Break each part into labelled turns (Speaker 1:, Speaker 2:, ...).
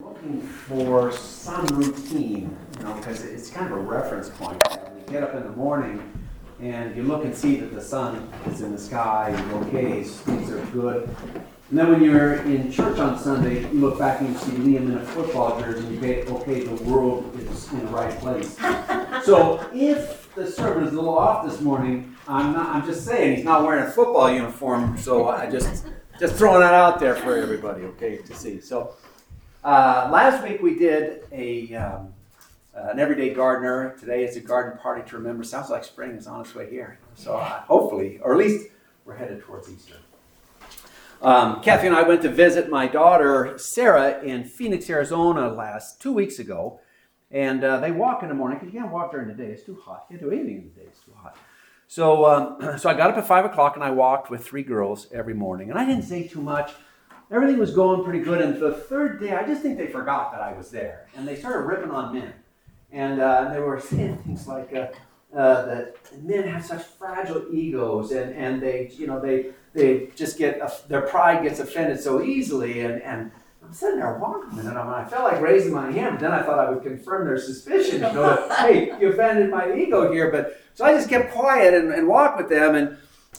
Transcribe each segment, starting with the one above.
Speaker 1: looking for some routine, because it's kind of a reference point. You get up in the morning and you look and see that the sun is in the sky, you're okay, things are good. And then when you're in church on Sunday, you look back and you see Liam in a football jersey and you say, okay, the world is in the right place. So if the sermon is a little off this morning, I'm just saying he's not wearing a football uniform, so I just throwing that out there for everybody, okay, to see. So last week we did an everyday gardener. Today is a garden party to remember. Sounds like spring is on its way here. So hopefully, or at least we're headed towards Easter. Kathy and I went to visit my daughter Sarah in Phoenix, Arizona 2 weeks ago. And they walk in the morning, because you can't walk during the day. It's too hot. You can't do anything in the day. It's too hot. So I got up at 5 o'clock and I walked with 3 girls every morning. And I didn't say too much. Everything was going pretty good. And the third day, I just think they forgot that I was there. And they started ripping on men. And they were saying things like that men have such fragile egos. And they just get, their pride gets offended so easily. And I'm sitting there walking, and I felt like raising my hand, but then I thought I would confirm their suspicion. That, hey, you offended my ego here. But so I just kept quiet and walked with them,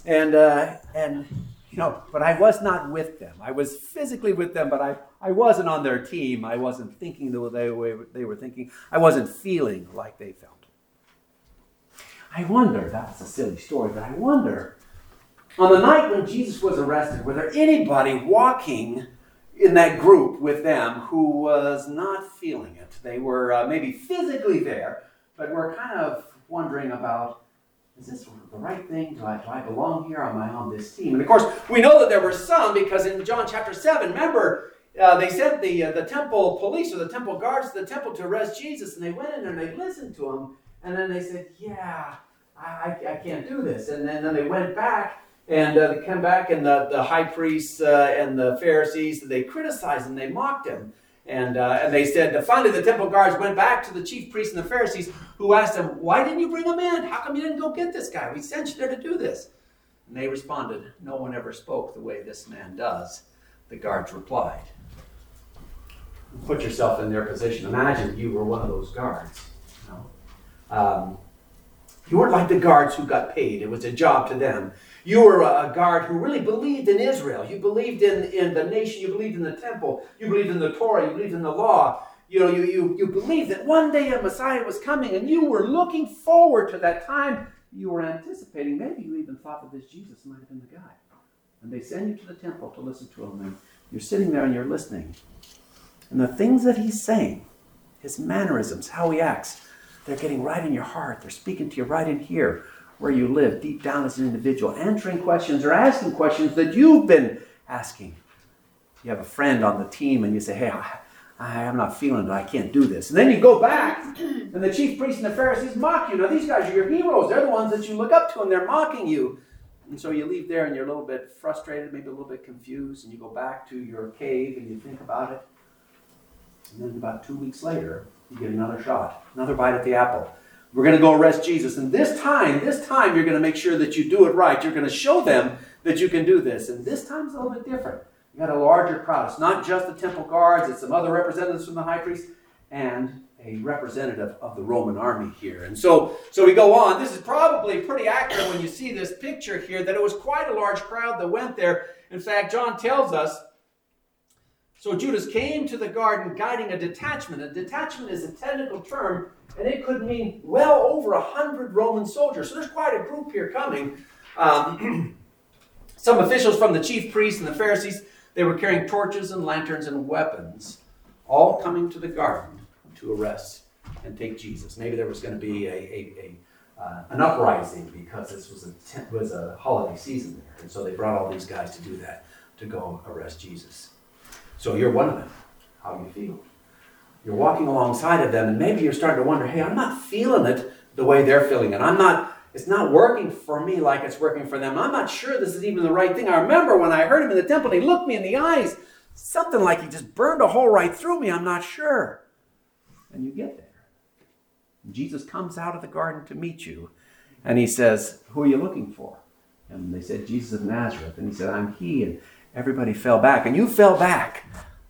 Speaker 1: but I was not with them. I was physically with them, but I wasn't on their team. I wasn't thinking the way they were thinking. I wasn't feeling like they felt. I wonder, that's a silly story, but I wonder, on the night when Jesus was arrested, were there anybody walking in that group with them who was not feeling it? They were maybe physically there, but were kind of wondering about, is this the right thing? Do I belong here? Am I on this team? And of course, we know that there were some, because in John chapter 7, remember, they sent the temple police or the temple guards to the temple to arrest Jesus, and they went in there and they listened to him, and then they said, yeah, I can't do this. And then they went back, and they came back, and the high priests and the Pharisees, they criticized him, they mocked him. And they said, finally the temple guards went back to the chief priests and the Pharisees, who asked them, why didn't you bring him in? How come you didn't go get this guy? We sent you there to do this. And they responded, no one ever spoke the way this man does. The guards replied. Put yourself in their position. Imagine you were one of those guards. You weren't like the guards who got paid. It was a job to them. You were a guard who really believed in Israel. You believed in the nation. You believed in the temple. You believed in the Torah. You believed in the law. You believed that one day a Messiah was coming, and you were looking forward to that time. You were anticipating. Maybe you even thought that this Jesus might have been the guy. And they send you to the temple to listen to him. And you're sitting there and you're listening. And the things that he's saying, his mannerisms, how he acts, they're getting right in your heart. They're speaking to you right in here, where you live, deep down as an individual, answering questions or asking questions that you've been asking. You have a friend on the team and you say, hey, I'm not feeling it. I can't do this. And then you go back and the chief priests and the Pharisees mock you. Now, these guys are your heroes. They're the ones that you look up to, and they're mocking you. And so you leave there and you're a little bit frustrated, maybe a little bit confused, and you go back to your cave and you think about it. And then about 2 weeks later, you get another shot, another bite at the apple. We're going to go arrest Jesus. And this time, you're going to make sure that you do it right. You're going to show them that you can do this. And this time's a little bit different. You got a larger crowd. It's not just the temple guards. It's some other representatives from the high priest and a representative of the Roman army here. And so we go on. This is probably pretty accurate when you see this picture here, that it was quite a large crowd that went there. In fact, John tells us, so Judas came to the garden guiding a detachment. A detachment is a technical term, and it could mean well over 100 Roman soldiers. So there's quite a group here coming. Some officials from the chief priests and the Pharisees, they were carrying torches and lanterns and weapons, all coming to the garden to arrest and take Jesus. Maybe there was going to be an uprising because this was a holiday season there. And so they brought all these guys to do that, to go arrest Jesus. So you're one of them. How do you feel? You're walking alongside of them, and maybe you're starting to wonder, hey, I'm not feeling it the way they're feeling it. It's not working for me like it's working for them. I'm not sure this is even the right thing. I remember when I heard him in the temple, he looked me in the eyes, something like he just burned a hole right through me. I'm not sure. And you get there. Jesus comes out of the garden to meet you, and he says, who are you looking for? And they said, Jesus of Nazareth. And he said, I'm he. And everybody fell back. And you fell back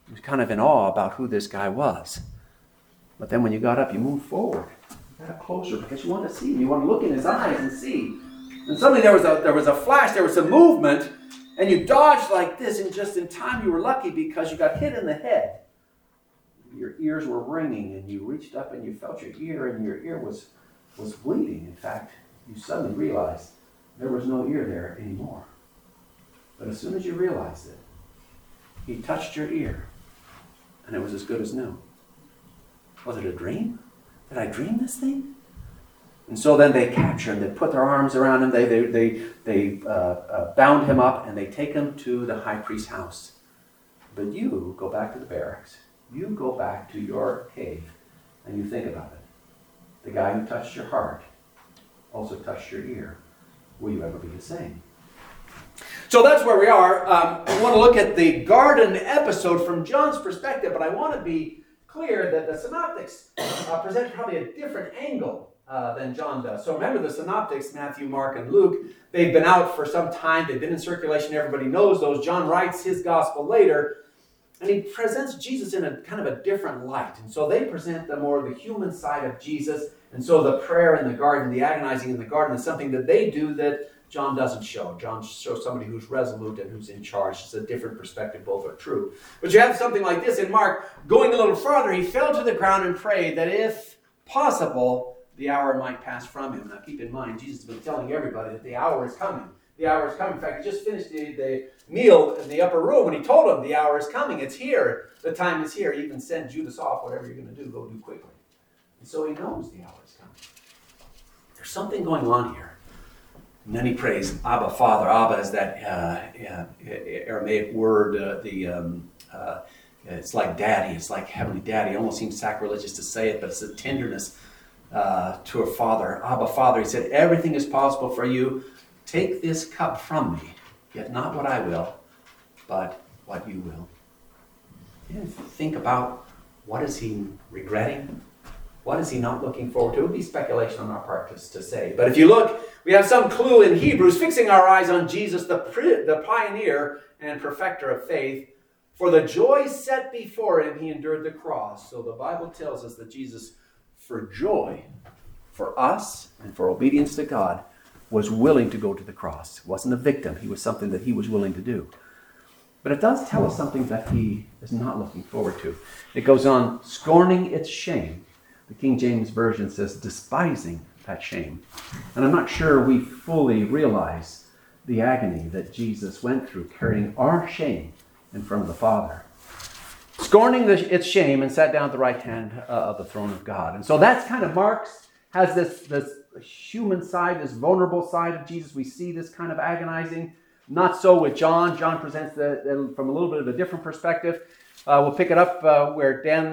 Speaker 1: He was kind of in awe about who this guy was. But then when you got up, you moved forward. You got up closer because you wanted to see him. You wanted to look in his eyes and see. And suddenly there was a flash, there was a movement, and you dodged like this, and just in time you were lucky because you got hit in the head. Your ears were ringing, and you reached up and you felt your ear, and your ear was bleeding. In fact, you suddenly realized there was no ear there anymore. But as soon as you realized it, he touched your ear, and it was as good as new. Was it a dream? Did I dream this thing? And so then they capture him. They put their arms around him. They bound him up, and they take him to the high priest's house. But you go back to the barracks. You go back to your cave, and you think about it. The guy who touched your heart also touched your ear. Will you ever be the same? So that's where we are. I want to look at the garden episode from John's perspective, but I want to be clear that the synoptics present probably a different angle than John does. So remember the synoptics, Matthew, Mark, and Luke, they've been out for some time. They've been in circulation. Everybody knows those. John writes his gospel later, and he presents Jesus in a kind of a different light. And so they present the human side of Jesus. And so the prayer in the garden, the agonizing in the garden is something that they do that John doesn't show. John shows somebody who's resolute and who's in charge. It's a different perspective. Both are true. But you have something like this in Mark. Going a little further, he fell to the ground and prayed that if possible, the hour might pass from him. Now keep in mind, Jesus has been telling everybody that the hour is coming. The hour is coming. In fact, he just finished the meal in the upper room, and he told them the hour is coming. It's here. The time is here. He even sent Judas off. Whatever you're going to do, go do quickly. And so he knows the hour is coming. There's something going on here. And then he prays, Abba, Father. Abba is that Aramaic word. It's like daddy. It's like heavenly daddy. It almost seems sacrilegious to say it, but it's a tenderness to a father. Abba, Father. He said, everything is possible for you. Take this cup from me, yet not what I will, but what you will. You think about what is he regretting? What is he not looking forward to? It would be speculation on our part to say. But if you look, we have some clue in Hebrews, fixing our eyes on Jesus, the pioneer and perfecter of faith. For the joy set before him, he endured the cross. So the Bible tells us that Jesus, for joy, for us, and for obedience to God, was willing to go to the cross. He wasn't a victim. He was something that he was willing to do. But it does tell us something that he is not looking forward to. It goes on, scorning its shame. The King James Version says, despising that shame. And I'm not sure we fully realize the agony that Jesus went through, carrying our shame in front of the Father. Scorning its shame, and sat down at the right hand of the throne of God. And so that's kind of has this human side, this vulnerable side of Jesus. We see this kind of agonizing. Not so with John. John presents from a little bit of a different perspective. We'll pick it up where Dan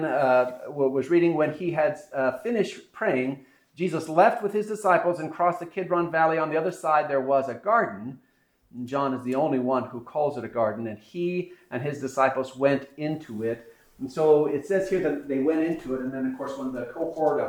Speaker 1: was reading. When he had finished praying, Jesus left with his disciples and crossed the Kidron Valley. On the other side, there was a garden. And John is the only one who calls it a garden. And he and his disciples went into it. And so it says here that they went into it. And then, of course, when the cohort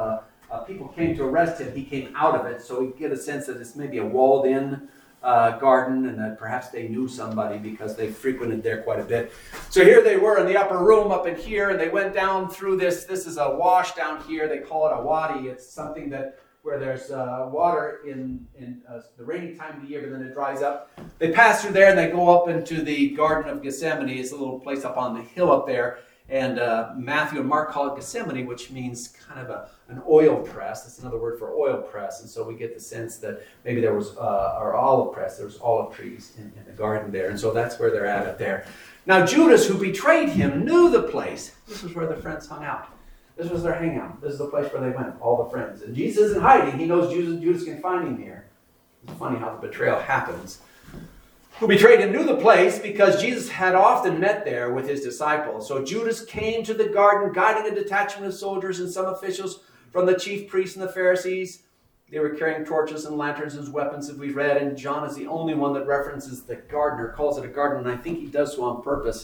Speaker 1: of people came to arrest him, he came out of it. So we get a sense that it's maybe a walled-in garden, and that perhaps they knew somebody because they frequented there quite a bit. So here they were in the upper room up in here, and they went down through this. This is a wash down here. They call it a wadi. It's something that where there's water in the rainy time of the year, but then it dries up. They pass through there, and they go up into the Garden of Gethsemane. It's a little place up on the hill up there. And Matthew and Mark call it Gethsemane, which means kind of an oil press. That's another word for oil press. And so we get the sense that maybe there was, or olive press, there was olive trees in the garden there. And so that's where they're at up there. Now Judas, who betrayed him, knew the place. This was where the friends hung out. This was their hangout. This is the place where they went, all the friends. And Jesus isn't hiding. He knows Judas can find him here. It's funny how the betrayal happens. Who betrayed him knew the place because Jesus had often met there with his disciples. So Judas came to the garden, guiding a detachment of soldiers and some officials from the chief priests and the Pharisees. They were carrying torches and lanterns as weapons, as we read, and John is the only one that references the garden or calls it a garden, and I think he does so on purpose.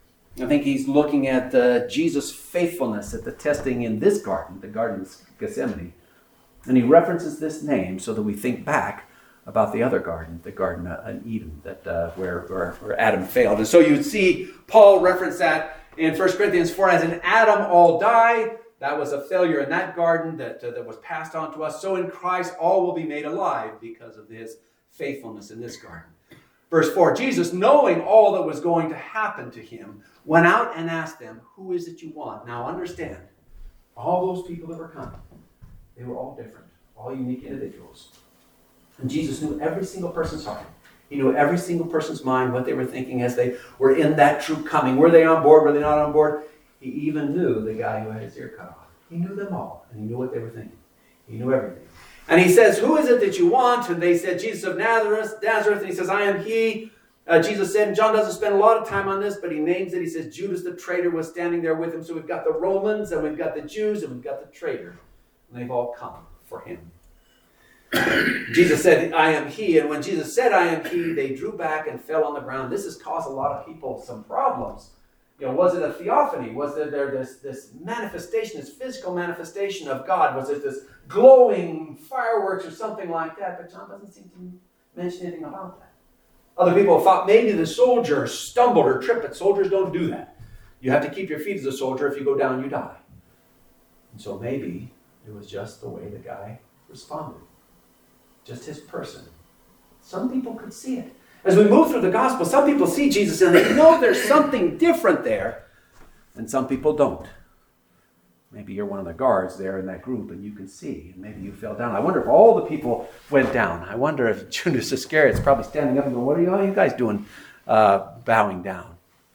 Speaker 1: I think he's looking at Jesus' faithfulness at the testing in this garden, the Garden of Gethsemane. And he references this name so that we think back about the other garden, the Garden in Eden, that where Adam failed. And so you see Paul reference that in 1 Corinthians 4, as in Adam all die, that was a failure in that garden that was passed on to us. So in Christ all will be made alive because of his faithfulness in this garden. Verse 4, Jesus, knowing all that was going to happen to him, went out and asked them, who is it you want? Now understand, all those people that were coming, they were all different, all unique individuals. And Jesus knew every single person's heart. He knew every single person's mind, what they were thinking as they were in that true coming. Were they on board? Were they not on board? He even knew the guy who had his ear cut off. He knew them all, and he knew what they were thinking. He knew everything. And he says, who is it that you want? And they said, Jesus of Nazareth. And he says, I am he. Jesus said, and John doesn't spend a lot of time on this, but he names it. He says, Judas the traitor was standing there with him. So we've got the Romans, and we've got the Jews, and we've got the traitor. And they've all come for him. Jesus said, I am he. And when Jesus said, I am he, they drew back and fell on the ground. This has caused a lot of people some problems. Was it a theophany? Was there this manifestation, this physical manifestation of God? Was it this glowing fireworks or something like that? But John doesn't seem to mention anything about that. Other people thought maybe the soldier stumbled or tripped, but soldiers don't do that. You have to keep your feet as a soldier. If you go down, you die. And so maybe it was just the way the guy responded. Just his person. Some people could see it. As we move through the gospel, some people see Jesus and they know there's something different there, and some people don't. Maybe you're one of the guards there in that group and you can see, and maybe you fell down. I wonder if all the people went down. I wonder if Judas Iscariot's probably standing up and going, what are you guys doing bowing down?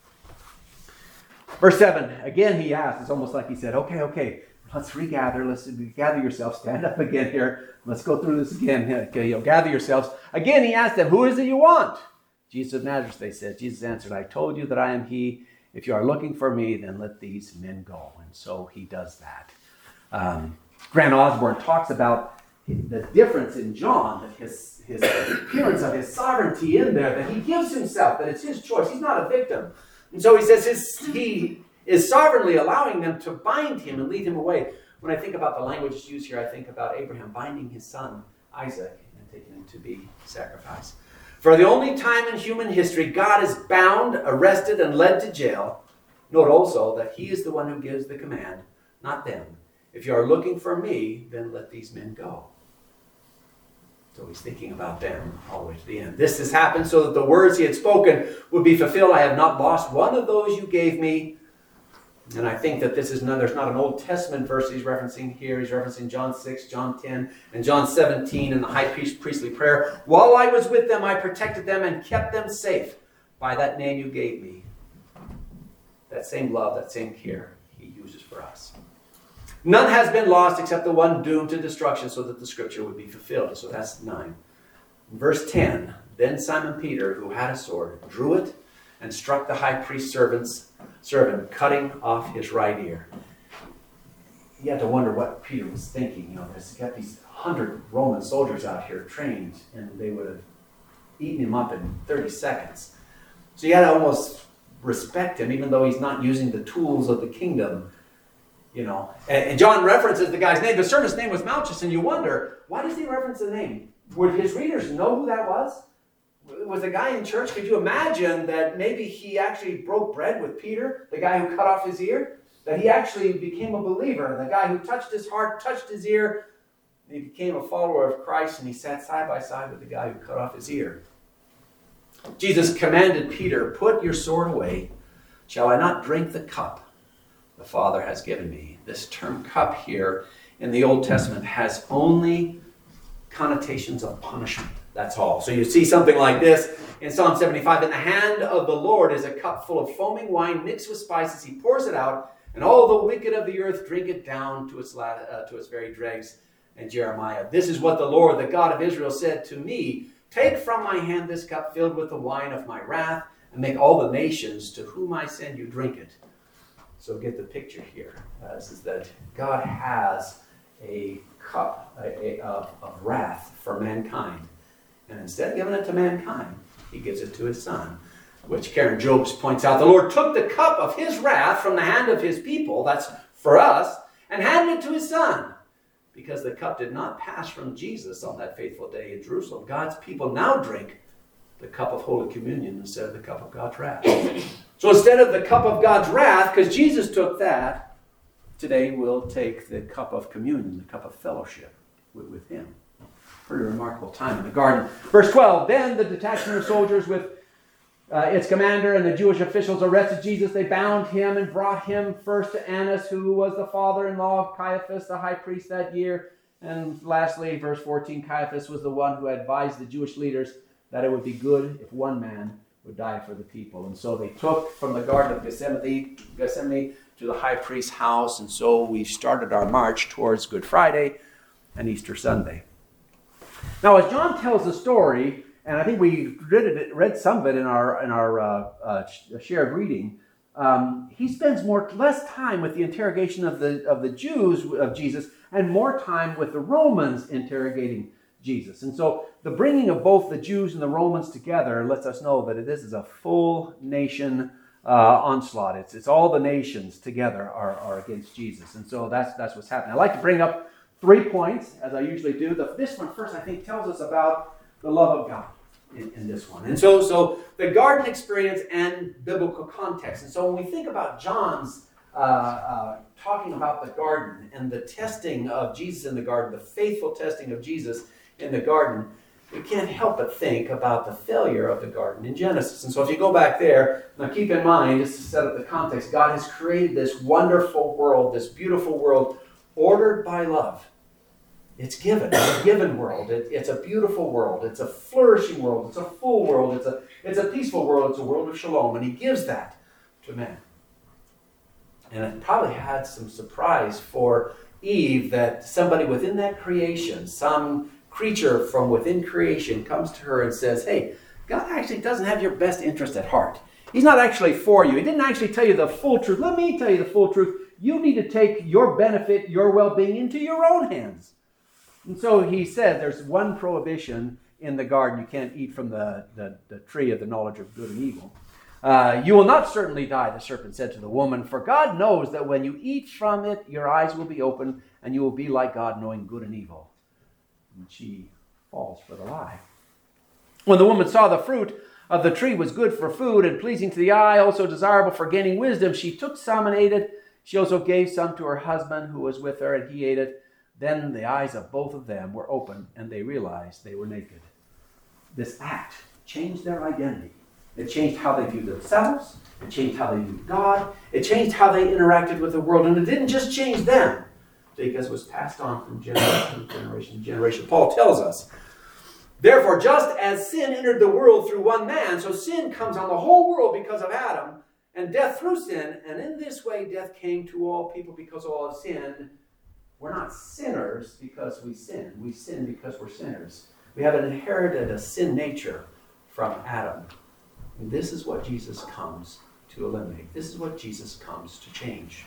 Speaker 1: Verse 7, again he asked, it's almost like he said, okay, let's regather, let's gather yourselves, stand up again here. Let's go through this again. Okay, gather yourselves. Again, he asked them, who is it you want? Jesus of Nazareth, they said. Jesus answered, I told you that I am he. If you are looking for me, then let these men go. And so he does that. Grant Osborne talks about the difference in John, that his appearance of his sovereignty in there, that he gives himself, that it's his choice. He's not a victim. And so he says he is sovereignly allowing them to bind him and lead him away. When I think about the language used here, I think about Abraham binding his son Isaac and taking him to be sacrificed. For the only time in human history, God is bound, arrested, and led to jail. Note also that he is the one who gives the command, not them. If you are looking for me, then let these men go. So he's thinking about them all the way to the end. This has happened so that the words he had spoken would be fulfilled. I have not lost one of those you gave me. And I think that there's not an Old Testament verse he's referencing here. He's referencing John 6, John 10, and John 17 in the high priestly prayer. While I was with them, I protected them and kept them safe by that name you gave me. That same love, that same care he uses for us. None has been lost except the one doomed to destruction so that the scripture would be fulfilled. So that's 9. In verse 10, then Simon Peter, who had a sword, drew it and struck the high priest's servant, cutting off his right ear. You have to wonder what Peter was thinking. There's got these 100 Roman soldiers out here trained, and they would have eaten him up in 30 seconds. So you had to almost respect him, even though he's not using the tools of the kingdom. And John references the guy's name. The servant's name was Malchus, and you wonder, why does he reference the name? Would his readers know who that was? Was the guy in church? Could you imagine that maybe he actually broke bread with Peter, the guy who cut off his ear? That he actually became a believer, the guy who touched his heart, touched his ear, and he became a follower of Christ, and he sat side by side with the guy who cut off his ear. Jesus commanded Peter, put your sword away. Shall I not drink the cup the Father has given me? This term cup here in the Old Testament has only connotations of punishment. That's all. So you see something like this in Psalm 75. In the hand of the Lord is a cup full of foaming wine mixed with spices. He pours it out, and all the wicked of the earth drink it down to its very dregs. And Jeremiah, this is what the Lord, the God of Israel, said to me. Take from my hand this cup filled with the wine of my wrath, and make all the nations to whom I send you drink it. So get the picture here. This is that God has a cup of wrath for mankind. And instead of giving it to mankind, he gives it to his son, which Karen Jobes points out. The Lord took the cup of his wrath from the hand of his people, that's for us, and handed it to his son. Because the cup did not pass from Jesus on that faithful day in Jerusalem. God's people now drink the cup of Holy Communion instead of the cup of God's wrath. So instead of the cup of God's wrath, because Jesus took that, today we'll take the cup of communion, the cup of fellowship with him. Pretty remarkable time in the garden. Verse 12, then the detachment of soldiers with its commander and the Jewish officials arrested Jesus. They bound him and brought him first to Annas, who was the father-in-law of Caiaphas, the high priest that year. And lastly, verse 14, Caiaphas was the one who advised the Jewish leaders that it would be good if one man would die for the people. And so they took from the Garden of Gethsemane to the high priest's house. And so we started our march towards Good Friday and Easter Sunday. Now, as John tells the story, and I think we read some of it in our shared reading, he spends less time with the interrogation of the Jews of Jesus and more time with the Romans interrogating Jesus. And so the bringing of both the Jews and the Romans together lets us know that this is a full nation onslaught. It's all the nations together are against Jesus. And so that's what's happening. I'd like to bring up 3 points, as I usually do. This one first, I think, tells us about the love of God in this one. And so the garden experience and biblical context. And so when we think about John's talking about the garden and the testing of Jesus in the garden, the faithful testing of Jesus in the garden, we can't help but think about the failure of the garden in Genesis. And so if you go back there, now keep in mind, just to set up the context, God has created this wonderful world, this beautiful world, ordered by love. It's given. It's a given world. It's a beautiful world. It's a flourishing world. It's a full world. It's a peaceful world. It's a world of shalom. And he gives that to man. And it probably had some surprise for Eve that somebody within that creation, some creature from within creation, comes to her and says, hey, God actually doesn't have your best interest at heart. He's not actually for you. He didn't actually tell you the full truth. Let me tell you the full truth. You need to take your benefit, your well-being into your own hands. And so he said there's one prohibition in the garden. You can't eat from the tree of the knowledge of good and evil. You will not certainly die, the serpent said to the woman, for God knows that when you eat from it, your eyes will be open, and you will be like God, knowing good and evil. And she falls for the lie. When the woman saw the fruit of the tree was good for food and pleasing to the eye, also desirable for gaining wisdom, she took some and ate it. She also gave some to her husband who was with her, and he ate it. Then the eyes of both of them were open, and they realized they were naked. This act changed their identity. It changed how they viewed themselves. It changed how they viewed God. It changed how they interacted with the world. And it didn't just change them, because it was passed on from generation to generation to generation. Paul tells us, therefore, just as sin entered the world through one man, so sin comes on the whole world because of Adam, and death through sin. And in this way, death came to all people because all have sinned. We're not sinners because we sin. We sin because we're sinners. We have inherited a sin nature from Adam. And this is what Jesus comes to eliminate. This is what Jesus comes to change.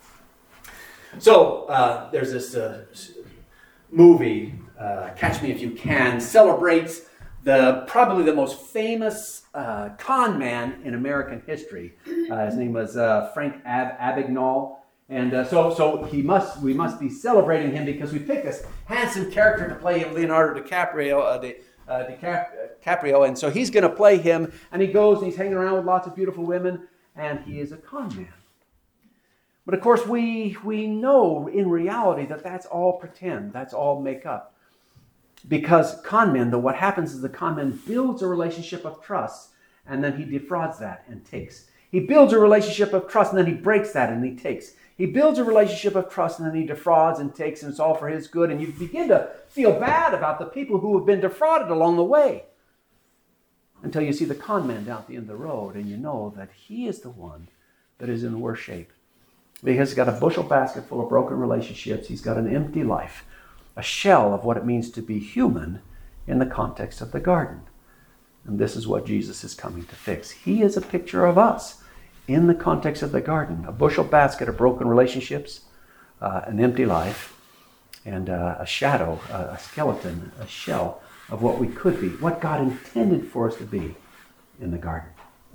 Speaker 1: So there's this movie, Catch Me If You Can, celebrates probably the most famous con man in American history. His name was Frank Abagnale. And so we must be celebrating him because we picked this handsome character to play him, Leonardo DiCaprio. And so he's going to play him, and he goes and he's hanging around with lots of beautiful women, and he is a con man. But of course, we know in reality that that's all pretend, that's all make up. Because con men, though, what happens is the con man builds a relationship of trust, and then he defrauds that and takes. He builds a relationship of trust, and then he breaks that and he takes. He builds a relationship of trust, and then he defrauds and takes, and it's all for his good. And you begin to feel bad about the people who have been defrauded along the way, until you see the con man down at the end of the road, and you know that he is the one that is in worse shape. Because he's got a bushel basket full of broken relationships. He's got an empty life, a shell of what it means to be human in the context of the garden. And this is what Jesus is coming to fix. He is a picture of us in the context of the garden. A bushel basket of broken relationships, an empty life, and a shadow, a skeleton, a shell of what we could be, what God intended for us to be in the garden.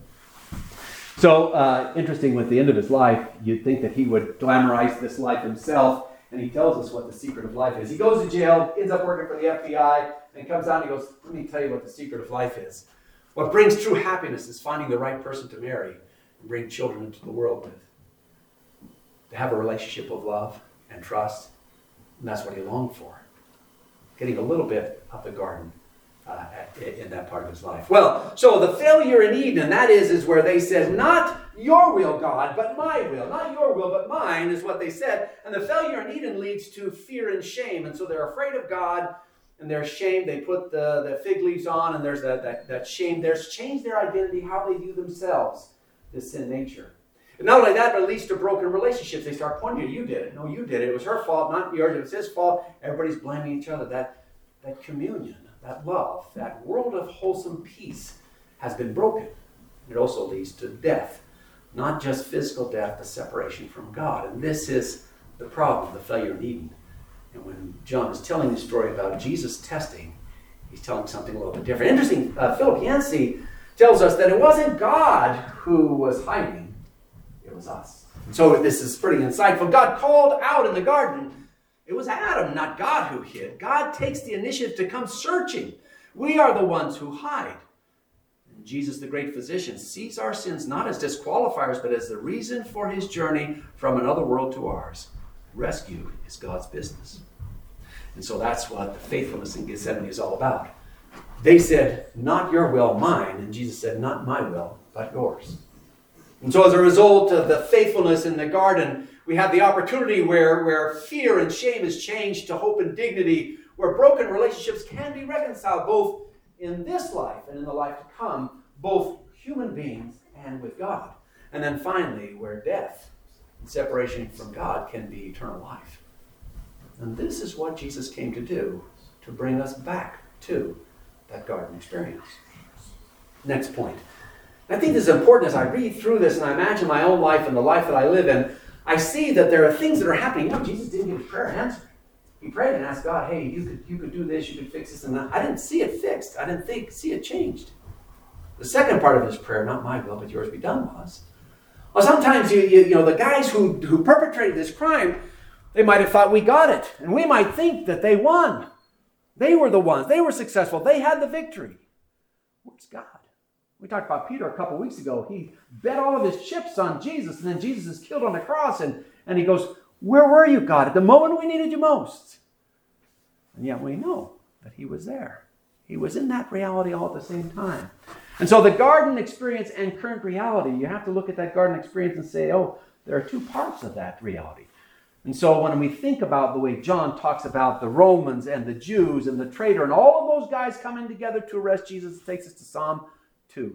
Speaker 1: So, interesting, with the end of his life, you'd think that he would glamorize this life himself, and he tells us what the secret of life is. He goes to jail, ends up working for the FBI, and comes out and he goes, let me tell you what the secret of life is. What brings true happiness is finding the right person to marry and bring children into the world with. To have a relationship of love and trust. And that's what he longed for. Getting a little bit of the garden in that part of his life. Well, so the failure in Eden, and that is where they said, not your will, God, but my will. Not your will, but mine, is what they said. And the failure in Eden leads to fear and shame. And so they're afraid of God, and they're ashamed. They put the fig leaves on, and there's that shame. There's changed their identity, how they view themselves, this sin nature. And not only that, but it leads to broken relationships. They start pointing to you did it. No, you did it. It was her fault, not yours. It was his fault. Everybody's blaming each other. That communion, that love, that world of wholesome peace has been broken. It also leads to death. Not just physical death, but separation from God. And this is the problem, the failure in Eden. And when John is telling the story about Jesus testing, he's telling something a little bit different. Interesting, Philip Yancey tells us that it wasn't God who was hiding. It was us. So this is pretty insightful. God called out in the garden. It was Adam, not God, who hid. God takes the initiative to come searching. We are the ones who hide. And Jesus, the great physician, sees our sins not as disqualifiers, but as the reason for his journey from another world to ours. Rescue is God's business. And so that's what the faithfulness in Gethsemane is all about. They said, not your will, mine. And Jesus said, not my will, but yours. And so as a result of the faithfulness in the garden, we have the opportunity where fear and shame is changed to hope and dignity, where broken relationships can be reconciled both in this life and in the life to come, both human beings and with God. And then finally, where death and separation from God can be eternal life. And this is what Jesus came to do, to bring us back to that garden experience. Next point. I think this is important as I read through this and I imagine my own life and the life that I live in. I see that there are things that are happening. You know, Jesus didn't get his prayer answered. He prayed and asked God, hey, you could do this, you could fix this and that. I didn't see it fixed. I didn't see it changed. The second part of his prayer, not my will, but yours be done, was. Well, sometimes, you know, the guys who perpetrated this crime, they might have thought we got it. And we might think that they won. They were the ones. They were successful. They had the victory. Where's God? We talked about Peter a couple weeks ago. He bet all of his chips on Jesus, and then Jesus is killed on the cross, and he goes, where were you, God, at the moment we needed you most? And yet we know that he was there. He was in that reality all at the same time. And so the garden experience and current reality, you have to look at that garden experience and say, oh, there are two parts of that reality. And so when we think about the way John talks about the Romans and the Jews and the traitor and all of those guys coming together to arrest Jesus, it takes us to Psalm 2.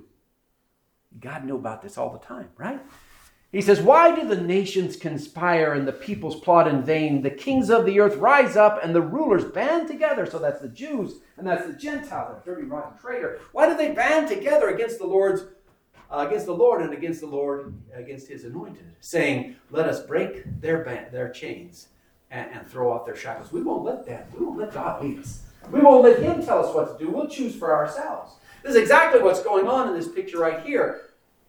Speaker 1: God knew about this all the time, right? He says, why do the nations conspire and the peoples plot in vain? The kings of the earth rise up and the rulers band together. So that's the Jews and that's the Gentiles, that dirty, rotten traitor. Why do they band together against the Lord and against his anointed, saying, let us break their chains and throw off their shackles. We won't let God lead us. We won't let him tell us what to do. We'll choose for ourselves. This is exactly what's going on in this picture right here.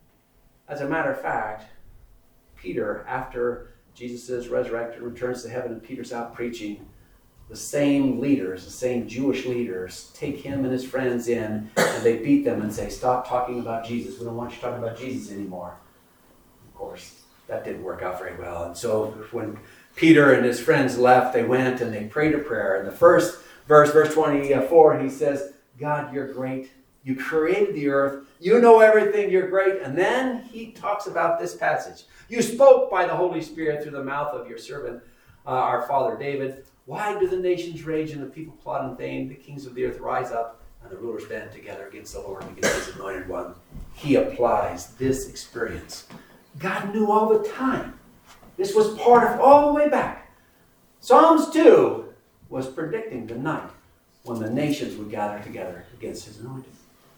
Speaker 1: As a matter of fact, Peter, after Jesus is resurrected, returns to heaven, and Peter's out preaching, the same leaders, the same Jewish leaders, take him and his friends in, and they beat them and say, stop talking about Jesus. We don't want you talking about Jesus anymore. Of course, that didn't work out very well. And so when Peter and his friends left, they went and they prayed a prayer. In the first verse 24, he says, God, you're great. You created the earth. You know everything. You're great. And then he talks about this passage. You spoke by the Holy Spirit through the mouth of your servant, our father David. Why do the nations rage and the people plot in vain? The kings of the earth rise up and the rulers band together against the Lord and against his anointed one. He applies this experience. God knew all the time. This was part of all the way back. Psalms 2 was predicting the night when the nations would gather together against his anointed.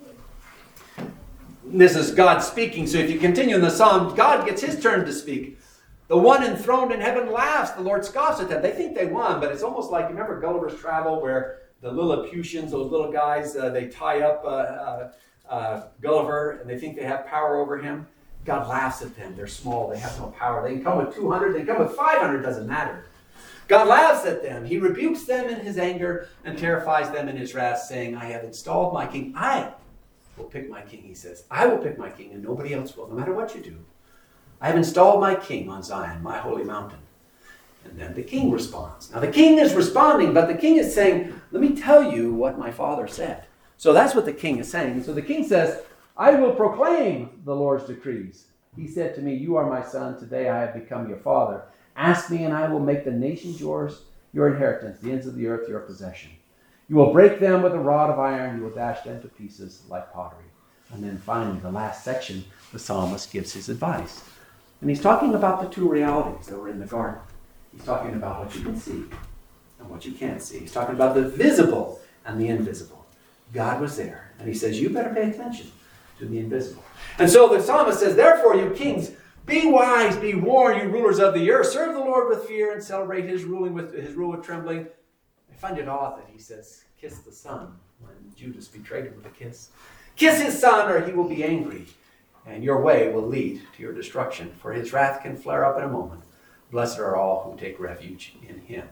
Speaker 1: This is God speaking. So if you continue in the psalm, God gets his turn to speak. The one enthroned in heaven laughs. The Lord scoffs at them. They think they won, but it's almost like, you remember Gulliver's Travel, where the Lilliputians, those little guys, they tie up Gulliver, and they think they have power over him. God laughs at them. They're small. They have no power. They can come with 200. They can come with 500. Doesn't matter. God laughs at them. He rebukes them in his anger and terrifies them in his wrath, saying, I have installed my king. I will pick my king, he says. I will pick my king and nobody else will, no matter what you do. I have installed my king on Zion, my holy mountain. And then the king responds. Now the king is responding, but the king is saying, let me tell you what my father said. So that's what the king is saying. So the king says, I will proclaim the Lord's decrees. He said to me, you are my son. Today I have become your father. Ask me and I will make the nations yours, your inheritance, the ends of the earth your possession. You will break them with a rod of iron. You will dash them to pieces like pottery. And then finally, the last section, the psalmist gives his advice. And he's talking about the two realities that were in the garden. He's talking about what you can see and what you can't see. He's talking about the visible and the invisible. God was there. And he says, you better pay attention to the invisible. And so the psalmist says, therefore, you kings, be wise, be warned, you rulers of the earth. Serve the Lord with fear and celebrate his rule with trembling. I find it odd that he says, kiss the son when Judas betrayed him with a kiss. Kiss his son or he will be angry, and your way will lead to your destruction, for his wrath can flare up in a moment. Blessed are all who take refuge in him.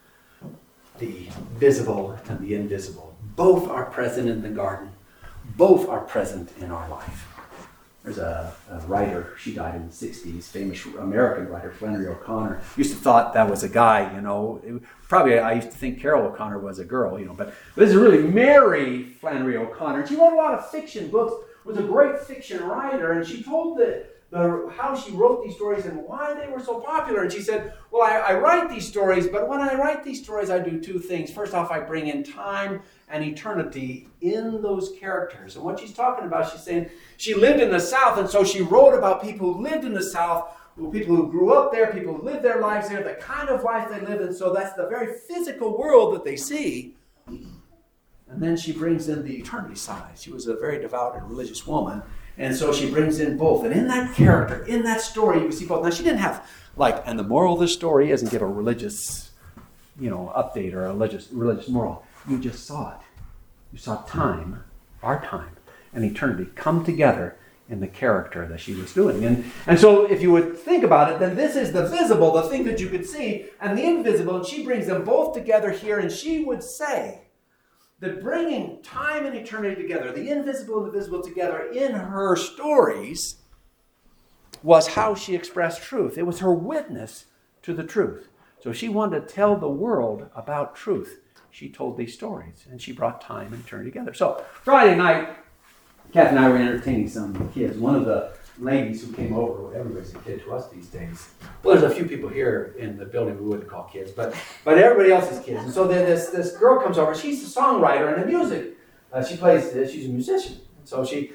Speaker 1: The visible and the invisible, both are present in the garden. Both are present in our life. There's a writer, she died in the 60s, famous American writer, Flannery O'Connor. Used to thought that was a guy, Probably I used to think Carol O'Connor was a girl, but this is really Mary Flannery O'Connor. She wrote a lot of fiction books, was a great fiction writer, and she told how she wrote these stories and why they were so popular. And she said, well, I write these stories, but when I write these stories, I do two things. First off, I bring in time and eternity in those characters. And what she's talking about, she's saying she lived in the South, and so she wrote about people who lived in the South, people who grew up there, people who lived their lives there, the kind of life they lived in. So that's the very physical world that they see. And then she brings in the eternity side. She was a very devout and religious woman. And so she brings in both. And in that character, in that story, you see both. Now, she didn't have, and the moral of the story isn't give a religious, update or a religious moral. You just saw it. You saw time, our time, and eternity come together in the character that she was doing. And so if you would think about it, then this is the visible, the thing that you could see, and the invisible, and she brings them both together here, and she would say that bringing time and eternity together, the invisible and the visible together in her stories, was how she expressed truth. It was her witness to the truth. So she wanted to tell the world about truth. She told these stories, and she brought time and eternity together. So Friday night, Kath and I were entertaining some kids. One of the ladies who came over, everybody's a kid to us these days. Well, there's a few people here in the building we wouldn't call kids, but everybody else is kids. And so then this girl comes over. She's a songwriter and a music. She's a musician. So she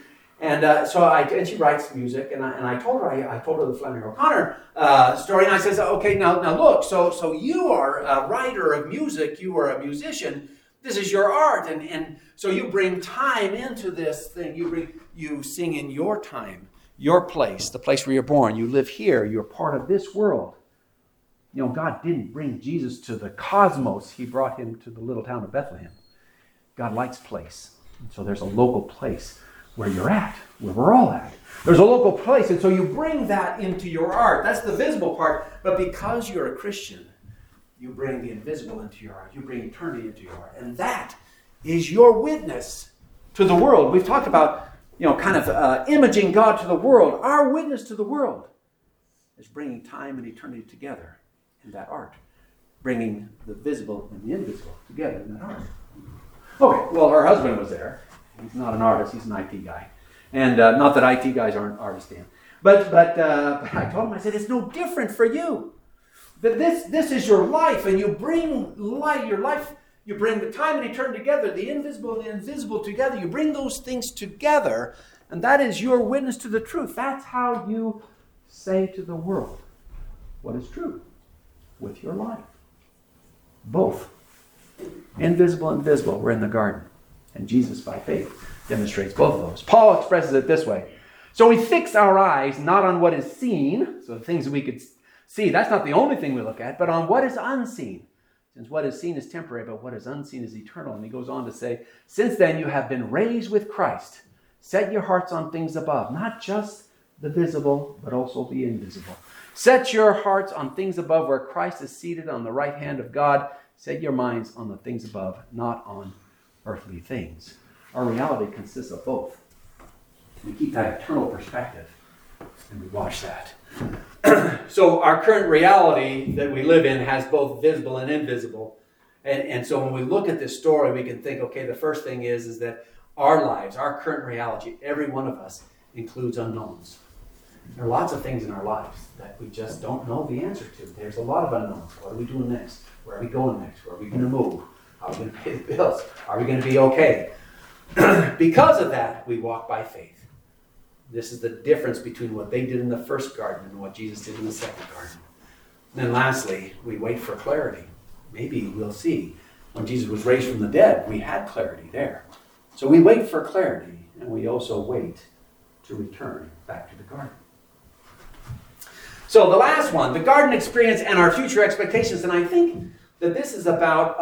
Speaker 1: writes music. And I told her the Flannery O'Connor story. And I says, okay, now look. So you are a writer of music. You are a musician. This is your art, and so you bring time into this thing. You sing in your time, your place, the place where you're born. You live here. You're part of this world. God didn't bring Jesus to the cosmos. He brought him to the little town of Bethlehem. God likes place. And so there's a local place where you're at, where we're all at. There's a local place, and so you bring that into your art. That's the visible part. But because you're a Christian, you bring the invisible into your art. You bring eternity into your art. And that is your witness to the world. We've talked about, imaging God to the world. Our witness to the world is bringing time and eternity together in that art. Bringing the visible and the invisible together in that art. Okay, well, her husband was there. He's not an artist. He's an IT guy. And not that IT guys aren't artists, Dan. But I told him, I said, it's no different for you. That this is your life, and you bring your life, you bring the time and eternity together, the invisible and the invisible together. You bring those things together, and that is your witness to the truth. That's how you say to the world what is true with your life. Both. Invisible and visible were in the garden, and Jesus, by faith, demonstrates both of those. Paul expresses it this way. So we fix our eyes not on what is seen, so the things that we could see, that's not the only thing we look at, but on what is unseen. Since what is seen is temporary, but what is unseen is eternal. And he goes on to say, since then you have been raised with Christ. Set your hearts on things above, not just the visible, but also the invisible. Set your hearts on things above where Christ is seated on the right hand of God. Set your minds on the things above, not on earthly things. Our reality consists of both. We keep that eternal perspective, and we watch that. So our current reality that we live in has both visible and invisible. And so when we look at this story, we can think, okay, the first thing is that our lives, our current reality, every one of us includes unknowns. There are lots of things in our lives that we just don't know the answer to. There's a lot of unknowns. What are we doing next? Where are we going next? Where are we going to move? How are we going to pay the bills? Are we going to be okay? Because of that, we walk by faith. This is the difference between what they did in the first garden and what Jesus did in the second garden. And then lastly, we wait for clarity. Maybe we'll see. When Jesus was raised from the dead, we had clarity there. So we wait for clarity, and we also wait to return back to the garden. So the last one, the garden experience and our future expectations. And I think that this is about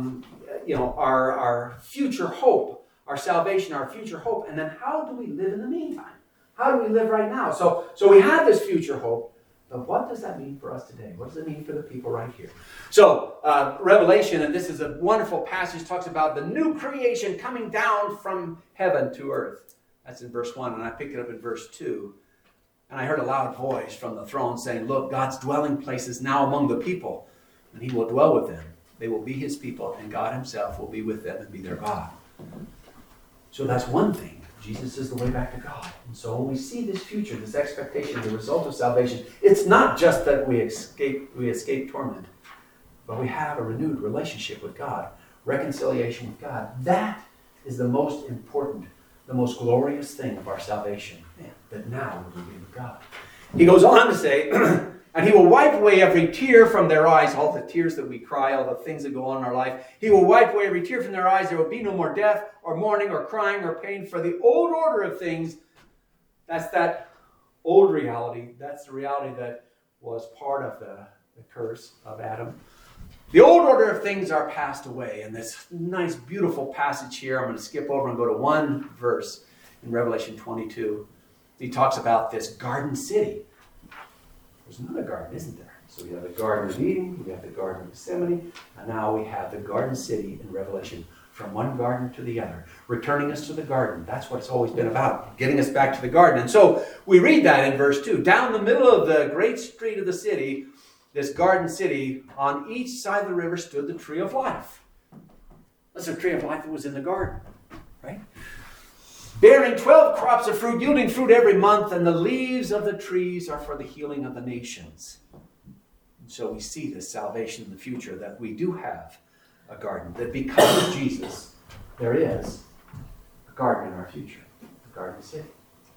Speaker 1: our future hope, our salvation, our future hope. And then how do we live in the meantime? How do we live right now? So we have this future hope, but what does that mean for us today? What does it mean for the people right here? So Revelation, and this is a wonderful passage, talks about the new creation coming down from heaven to earth. That's in verse 1, and I picked it up in verse 2. And I heard a loud voice from the throne saying, "Look, God's dwelling place is now among the people, and he will dwell with them. They will be his people, and God himself will be with them and be their God." So that's one thing. Jesus is the way back to God. And so when we see this future, this expectation, the result of salvation, it's not just that we escape torment, but we have a renewed relationship with God, reconciliation with God. That is the most important, the most glorious thing of our salvation, that now we will be with God. He goes on to say, and he will wipe away every tear from their eyes, all the tears that we cry, all the things that go on in our life. He will wipe away every tear from their eyes. There will be no more death or mourning or crying or pain, for the old order of things, that's that old reality. That's the reality that was part of the curse of Adam. The old order of things are passed away. And this nice, beautiful passage here, I'm going to skip over and go to one verse in Revelation 22. He talks about this garden city. There's another garden, isn't there? So we have the Garden of Eden, we have the Garden of Gethsemane, and now we have the Garden City in Revelation. From one garden to the other, returning us to the garden. That's what it's always been about, getting us back to the garden. And so we read that in verse 2. Down the middle of the great street of the city, this garden city, on each side of the river stood the tree of life. That's the tree of life that was in the garden, right? Bearing 12 crops of fruit, yielding fruit every month, and the leaves of the trees are for the healing of the nations. And so we see this salvation in the future, that we do have a garden, that because of Jesus, there is a garden in our future, the Garden City.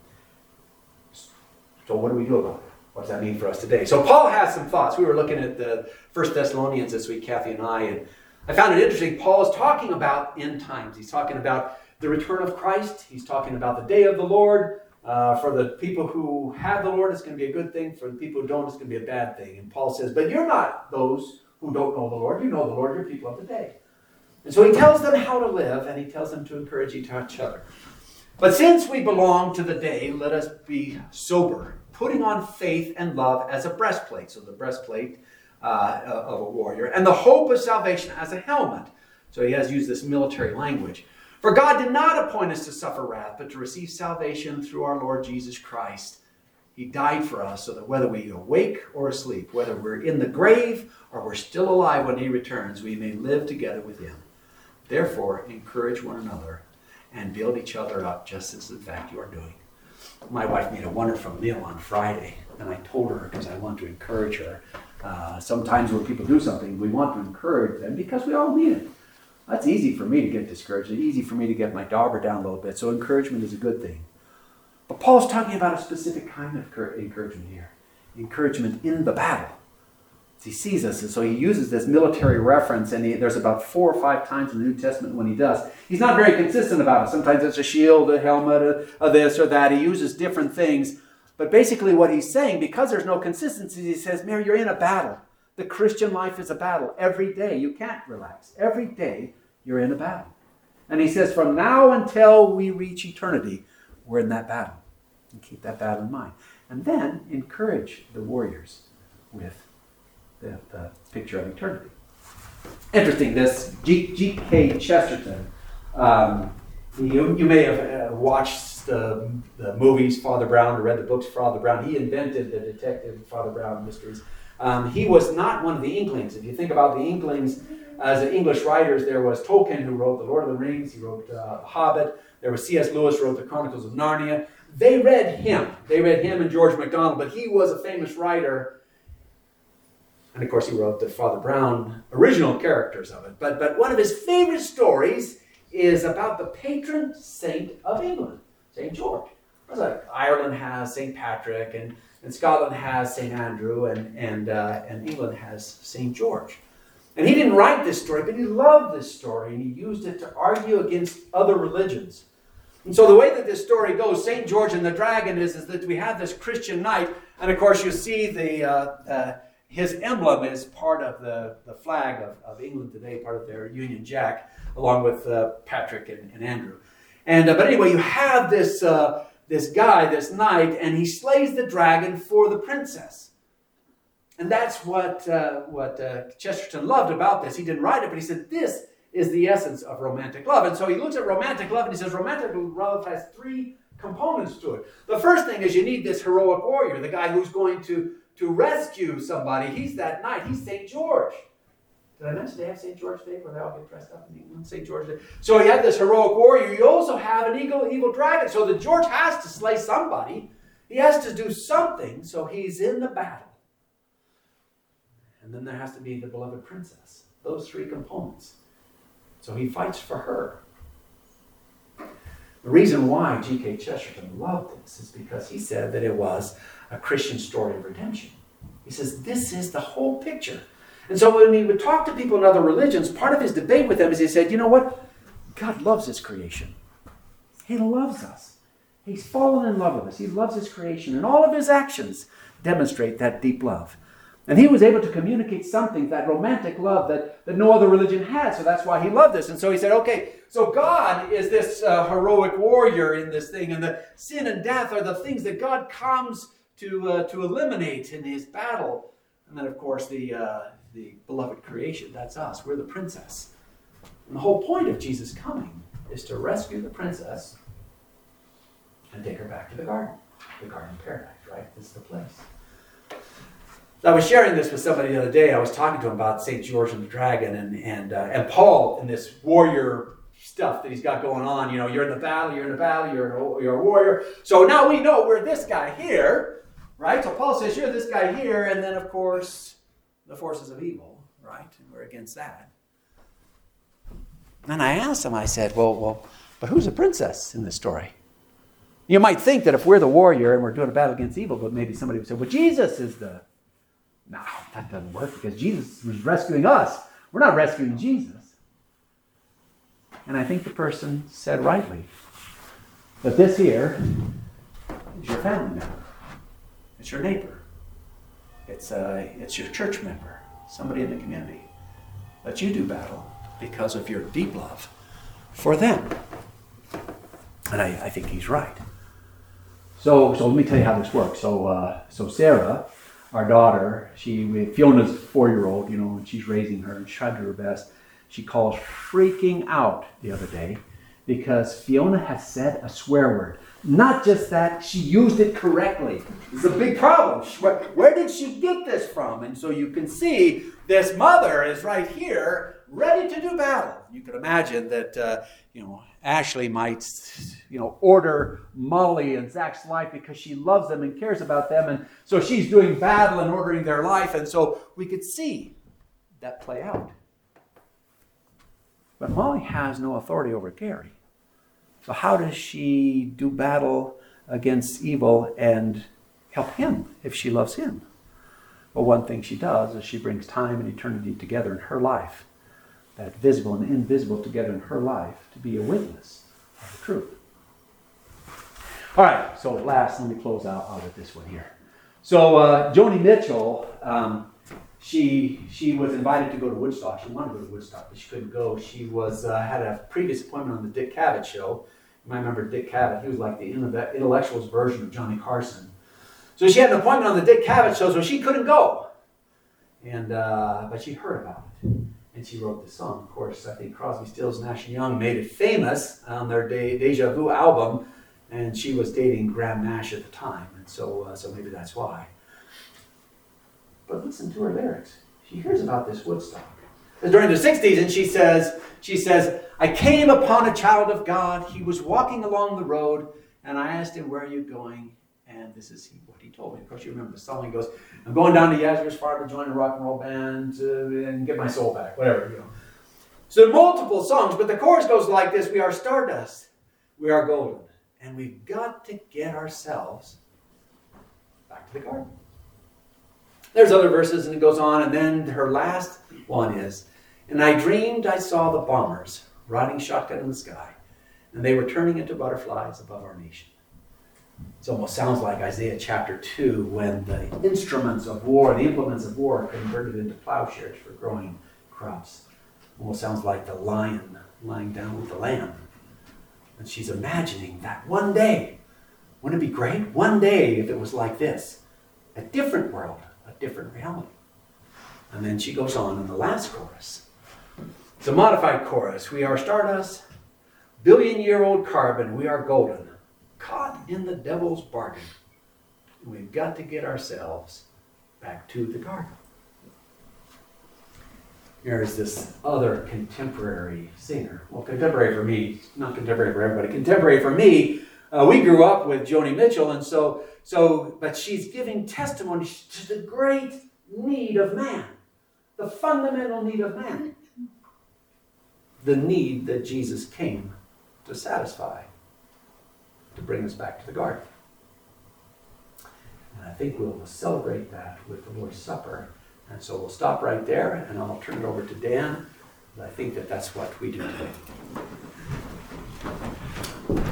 Speaker 1: So what do we do about it? What does that mean for us today? So Paul has some thoughts. We were looking at the 1 Thessalonians this week, Kathy and I found it interesting. Paul is talking about end times. He's talking about the return of Christ. He's talking about the day of the Lord. For the people who have the Lord, it's going to be a good thing. For the people who don't, it's going to be a bad thing. And Paul says, but you're not those who don't know the Lord. You know the Lord. You're people of the day. And so he tells them how to live, and he tells them to encourage each other. But since we belong to the day, let us be sober, putting on faith and love as a breastplate. So the breastplate of a warrior. And the hope of salvation as a helmet. So he has used this military language. For God did not appoint us to suffer wrath, but to receive salvation through our Lord Jesus Christ. He died for us so that whether we awake or asleep, whether we're in the grave or we're still alive when he returns, we may live together with him. Therefore, encourage one another and build each other up, just as in fact you are doing. My wife made a wonderful meal on Friday, and I told her, because I want to encourage her. Sometimes when people do something, we want to encourage them because we all need it. That's easy for me to get discouraged. It's easy for me to get my dauber down a little bit. So encouragement is a good thing. But Paul's talking about a specific kind of encouragement here. Encouragement in the battle. He sees us, and so he uses this military reference, and there's about 4 or 5 times in the New Testament when he does. He's not very consistent about it. Sometimes it's a shield, a helmet, a this or that. He uses different things. But basically what he's saying, because there's no consistency, he says, Mary, you're in a battle. The Christian life is a battle. Every day you can't relax. Every day you're in a battle. And he says, from now until we reach eternity, we're in that battle. And keep that battle in mind. And then encourage the warriors with the picture of eternity. Interesting, this G.K. Chesterton, you may have watched the movies, Father Brown, or read the books, Father Brown. He invented the detective Father Brown mysteries. He was not one of the Inklings. If you think about the Inklings as English writers, there was Tolkien, who wrote The Lord of the Rings. He wrote The Hobbit. There was C.S. Lewis, who wrote The Chronicles of Narnia. They read him. They read him and George MacDonald, but he was a famous writer. And of course, he wrote the Father Brown original characters of it. But one of his favorite stories is about the patron saint of England, St. George. It's like Ireland has St. Patrick, and Scotland has St. Andrew, and England has St. George. And he didn't write this story, but he loved this story, and he used it to argue against other religions. And so the way that this story goes, St. George and the Dragon, is that we have this Christian knight, and of course you see his emblem is part of the flag of England today, part of their Union Jack, along with Patrick and Andrew. But anyway, you have this guy, this knight, and he slays the dragon for the princess. And that's what Chesterton loved about this. He didn't write it, but he said this is the essence of romantic love. And so he looks at romantic love and he says romantic love has three components to it. The first thing is you need this heroic warrior, the guy who's going to rescue somebody. He's that knight. He's St. George. Did I mention they have St. George Day where they all get dressed up in England? St. George Day. So you have this heroic warrior. You also have an evil dragon. So the George has to slay somebody. He has to do something. So he's in the battle. And then there has to be the beloved princess. Those three components. So he fights for her. The reason why G.K. Chesterton loved this is because he said that it was a Christian story of redemption. He says this is the whole picture. And so when he would talk to people in other religions, part of his debate with them is he said, you know what? God loves his creation. He loves us. He's fallen in love with us. He loves his creation. And all of his actions demonstrate that deep love. And he was able to communicate something, that romantic love that no other religion had. So that's why he loved this. And so he said, okay, so God is this heroic warrior in this thing. And the sin and death are the things that God comes to eliminate in his battle. And then, of course, the beloved creation, that's us. We're the princess. And the whole point of Jesus coming is to rescue the princess and take her back to the Garden of Paradise, right? This is the place. I was sharing this with somebody the other day. I was talking to him about St. George and the Dragon and Paul and this warrior stuff that he's got going on. You know, you're in the battle, you're a warrior. So now we know we're this guy here, right? So Paul says, you're this guy here, and then, of course, the forces of evil, right? And we're against that. And I asked him, I said, well, but who's the princess in this story? You might think that if we're the warrior and we're doing a battle against evil, but maybe somebody would say, well, Jesus is the... No, that doesn't work because Jesus was rescuing us. We're not rescuing Jesus. And I think the person said rightly that this here is your family member. It's your neighbor. It's your church member, somebody in the community that you do battle because of your deep love for them. And I think he's right. So let me tell you how this works. So Sarah, our daughter, Fiona's 4-year-old, and she's raising her, and she tried to do her best. She calls freaking out the other day because Fiona has said a swear word. Not just that, she used it correctly. It's a big problem. Where did she get this from? And so you can see this mother is right here, ready to do battle. You can imagine that, Ashley might, order Molly and Zach's life because she loves them and cares about them. And so she's doing battle and ordering their life. And so we could see that play out. But Molly has no authority over Gary. So how does she do battle against evil and help him if she loves him? Well, one thing she does is she brings time and eternity together in her life. That visible and invisible together in her life to be a witness of the truth. All right, so last, let me close out with this one here. So Joni Mitchell, she was invited to go to Woodstock. She wanted to go to Woodstock, but she couldn't go. She had a previous appointment on the Dick Cavett show. You might remember Dick Cavett. He was like the intellectuals version of Johnny Carson. So she had an appointment on the Dick Cavett show, so she couldn't go. But she heard about it. And she wrote the song. Of course, I think Crosby, Stills, Nash & Young made it famous on their Deja Vu album. And she was dating Graham Nash at the time, and so maybe that's why. But listen to her lyrics. She hears about this Woodstock. It's during the 60s, and she says, I came upon a child of God. He was walking along the road, and I asked him, where are you going? And this is what he told me. Of course, you remember the song. He goes, I'm going down to Yazoo Farm to join a rock and roll band and get my soul back, whatever, you know. So there are multiple songs, but the chorus goes like this. We are stardust. We are golden. And we've got to get ourselves back to the garden. There's other verses, and it goes on, and then her last one is, and I dreamed I saw the bombers riding shotgun in the sky, and they were turning into butterflies above our nation. It almost sounds like Isaiah chapter 2, when the instruments of war, the implements of war, are converted into plowshares for growing crops. Almost sounds like the lion lying down with the lamb. And she's imagining that one day, wouldn't it be great? One day, if it was like this, a different world, a different reality. And then she goes on in the last chorus. It's a modified chorus. We are stardust, billion-year-old carbon, we are golden, caught in the devil's bargain. We've got to get ourselves back to the garden. Here's this other contemporary singer. Well, contemporary for me, not contemporary for everybody. Contemporary for me, we grew up with Joni Mitchell, and but she's giving testimony to the great need of man, the fundamental need of man, the need that Jesus came to satisfy, to bring us back to the garden. And I think we'll celebrate that with the Lord's Supper. And so we'll stop right there, and I'll turn it over to Dan. I think that's what we do today.